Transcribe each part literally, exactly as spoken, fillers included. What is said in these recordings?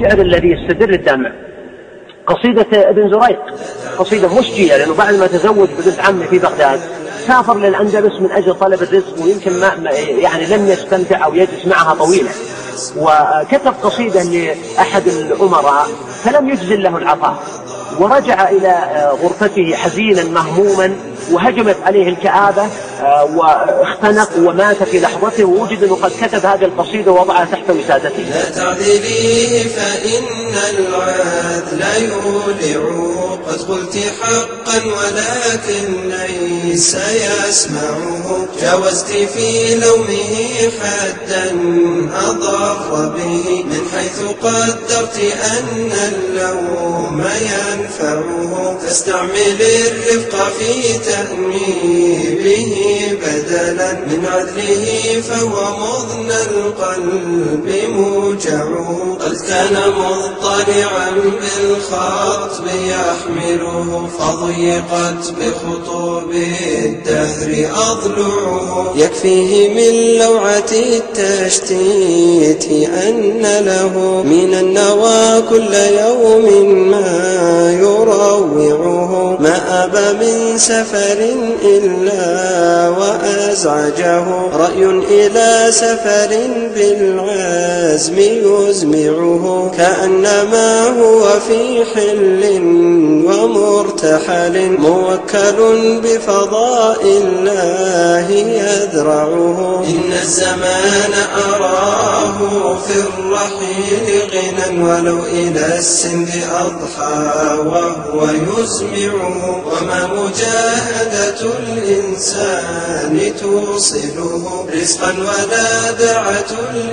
الشعر الذي يستدر الدمع قصيدة ابن زريق، قصيدة مشجية، لأنه بعد ما تزوج ببنت عمه في بغداد سافر للأندلس من أجل طلب الرزق، ويمكن ما يعني لم يستمتع أو يجلس معها طويلا، وكتب قصيدة لأحد الأمراء فلم يجزل له العطاء، ورجع إلى غرفته حزينا مهموما، وهجمت عليه الكآبة واختنق ومات في لحظته، ووجد أنه قد كتب هذه القصيدة ووضعها تحت وسادته. لا تعذليه فإن العدل يولع، قد قلت حقا ولكن ليس يسمعه، جاوزت في لومه حدا أضر به، من حيث قدرت أن اللوم ينفعه، تستعمل الرفق في تأنيبه بدلا من عدله، فهو مضن القلب موجعه، قد كان مضطلعا بالخطب يحمله، فضيقت بخطوب الدهر أضلعه، يكفيه من لوعة التشتيت أن له من النوى كل يوم ما يروعه، ما أبى من سفر إلا وأزعجه، رأي إلى سفر بالعزم يزمعه، كأنما هو في حل ومرتحل، موكل بفضاء الله يذرعه، إن الزمان أراه في الرحيل غنى، ولو إلى السند أضحى وهو يزمعه، وما مجاهدة الإنسان توصله رزقا، ولا دعة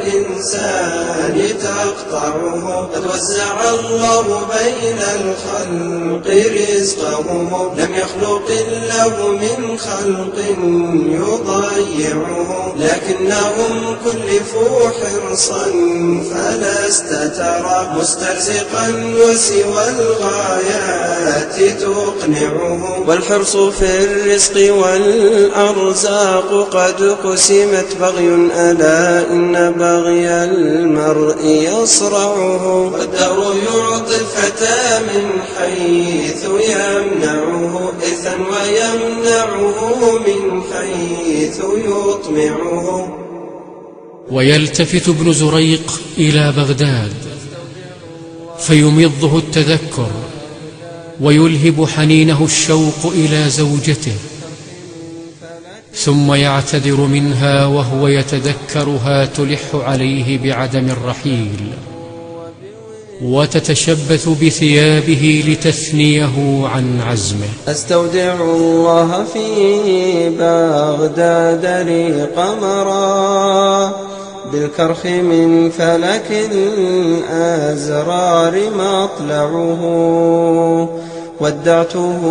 الإنسان تقطعه، قد وزع الله بين الخلق رزقهم، لم يخلق الله من خلق يضيعه، لكنهم كلفوا حرصا فلست ترى مسترزقا وسوى الغايات تقنعه، والحرص في الرزق والأرزاق قد قسمت بغي، ألا إن بغي المرء يصرعه، والدهر يعطي الفتى من حيث يمنعه إثا، ويمنعه من حيث يطمعه. ويلتفت ابن زريق إلى بغداد فيمضه التذكر، ويلهب حنينه الشوق إلى زوجته، ثم يعتذر منها وهو يتذكرها تلح عليه بعدم الرحيل، وتتشبث بثيابه لتثنيه عن عزمه. أستودع الله في بغداد لي قمرا، بالكرخ من فلك الأزرار مطلعه، ودعته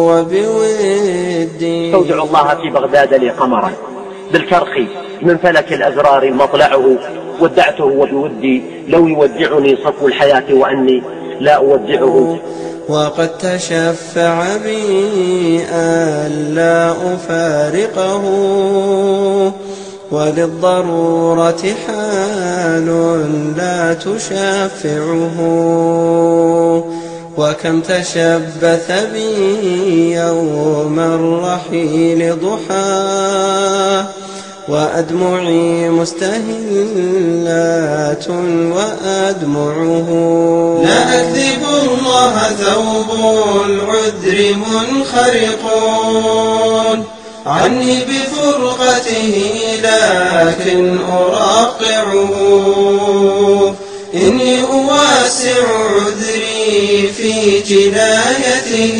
وبودي. استودع الله في بغداد لي قمرا، بالكرخ من فلك الأزرار مطلعه، ودعته وبودي، لو يودعني صفو الحياة وأني لا أودعه، وقد تشفع بي ألا أفارقه، وللضرورة حال لا تشفعه، وكم تشبث بي يوم الرحيل ضحى، وأدمعي مستهلات وأدمعه، لا أكذب الله ثوب العذر منخرق عني بفرقته، لكن أراقعه، إني أواسع عذري في جنايته،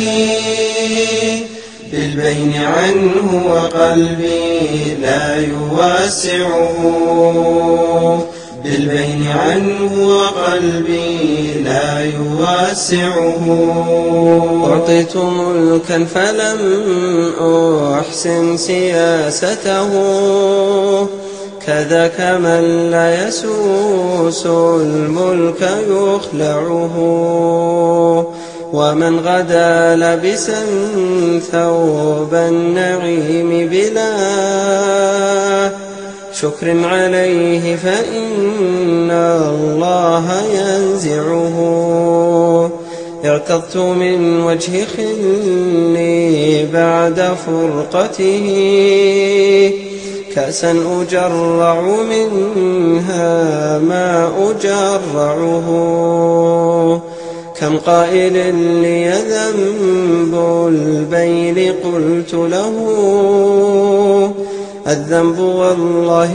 بالبين عنه وقلبي لا يواسعه، بالبين عنه وقلبي لا يواسعه، أعطيت ملكا فلم أحسن سياسته، كذاك من لا يسوس الملك يخلعه، ومن غدا لبسا ثوب النعيم بلا شكر عليه فإن الله ينزعه. اغتظت من وجه خلي بعد فرقته كأسا أجرع منها ما أجرعه. كم قائل لي ذنب البين قلت له الذنب والله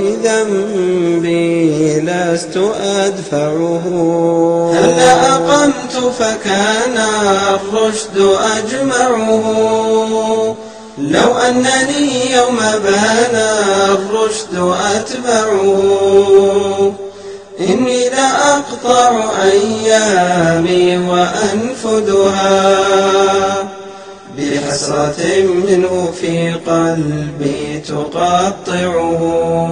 ذنبي لست أدفعه. هلا أقمت فكان الرشد أجمعه لو أنني يوم بان الرشد أتبعه. إني لأقطع أيامي وأنفدها بحسرة منه في قلبي تقطعه.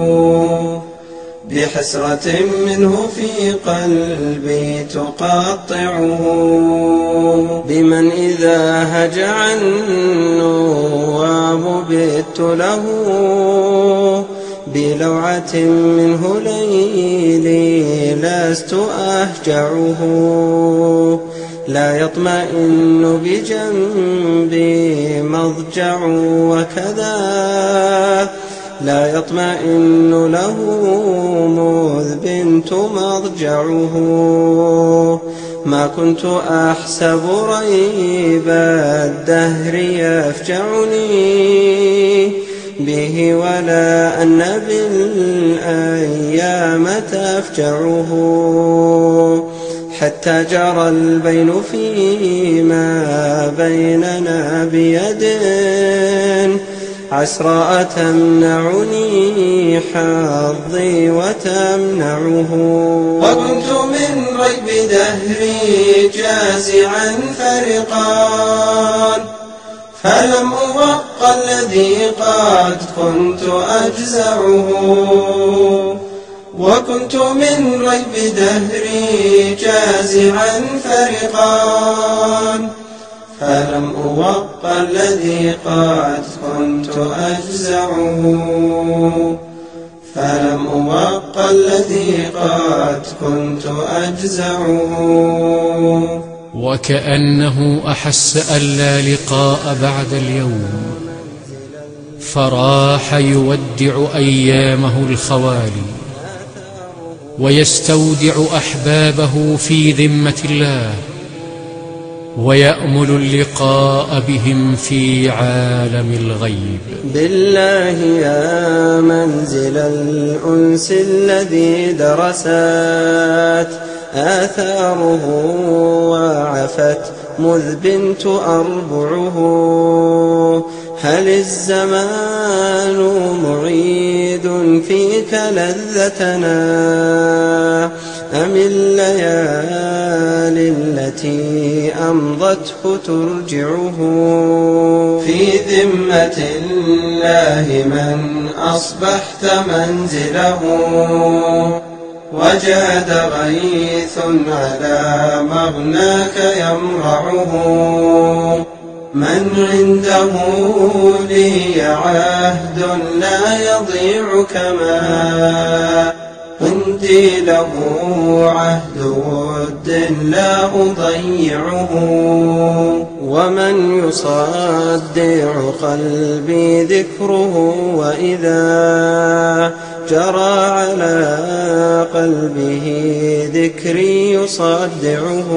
بحسرة منه في قلبي تقطعه. بمن إذا هجع النواب بت له بلوعة منه ليلي لست أهجعه. لا يطمئن بجنبي مضجع وكذا لا يطمئن له مذ بنت مضجعه. ما كنت أحسب ريب الدهر يفجعني به ولا أن بالأيام تفجعه. حتى جرى البين فيما بيننا بيد عسراء تمنعني حظي وتمنعه. وكنت من ريب دهري جازعا فرقان فلم أوق الذي قد كنت أجزعه. وكنت من ريب دهري جازعا فرقان فلم أوق الذي قد كنت أجزعه. فلم أوق الذي قد كنت أجزعه. وكأنه أحس أن لا لقاء بعد اليوم فراح يودع أيامه الخوالي ويستودع أحبابه في ذمة الله ويأمل اللقاء بهم في عالم الغيب. بالله يا منزل الأنس الذي درست آثاره وعفت مذ بنت أربعه. هل الزمان معيد فيك لذتنا أم الليالي التي أمضته ترجعه؟ في ذمة الله من أصبحت منزله وجاد غيث على مغناك يمرعه. من عنده لي عهد لا يضيع كما عندي له عهد ود لا أضيعه. ومن يصدع قلبي ذكره وإذا جرى على قلبه ذكري يصدعه.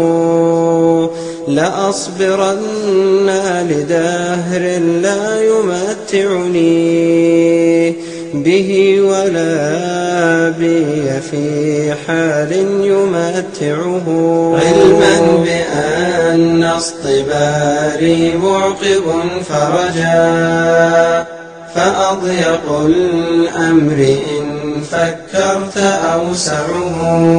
لأصبرن لدهر لا يمتعني به ولا بي في حال يمتعه. علما بأن اصطباري معقب فرجا فأضيق الأمر إن فكرت أوسعه.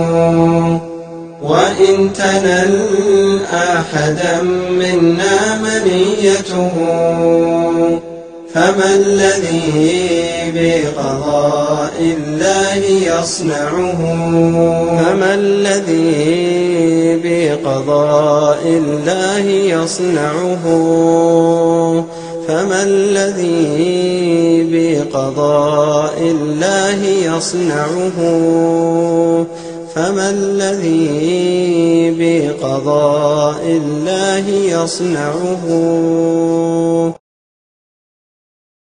وإن تنل أحدا منا منيته فما الذي بقضاء الله يصنعه؟ فما الذي بقضاء الله يصنعه؟ فما الذي بقضاء الله يصنعه فما الذي بقضاء الله يصنعه